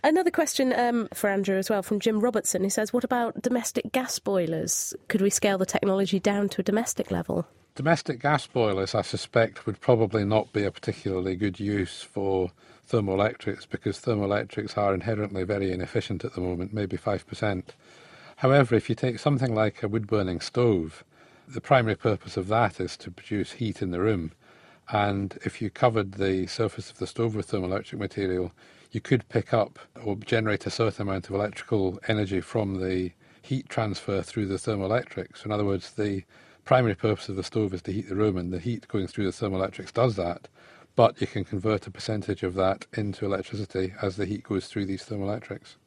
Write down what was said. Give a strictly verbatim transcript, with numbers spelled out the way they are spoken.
Another question um, for Andrew as well from Jim Robertson, who says, what about domestic gas boilers? Could we scale the technology down to a domestic level? Domestic gas boilers, I suspect, would probably not be a particularly good use for thermoelectrics, because thermoelectrics are inherently very inefficient at the moment, maybe five percent. However, if you take something like a wood-burning stove, the primary purpose of that is to produce heat in the room. And if you covered the surface of the stove with thermoelectric material, you could pick up or generate a certain amount of electrical energy from the heat transfer through the thermoelectrics. In other words, the primary purpose of the stove is to heat the room, and the heat going through the thermoelectrics does that. But you can convert a percentage of that into electricity as the heat goes through these thermoelectrics.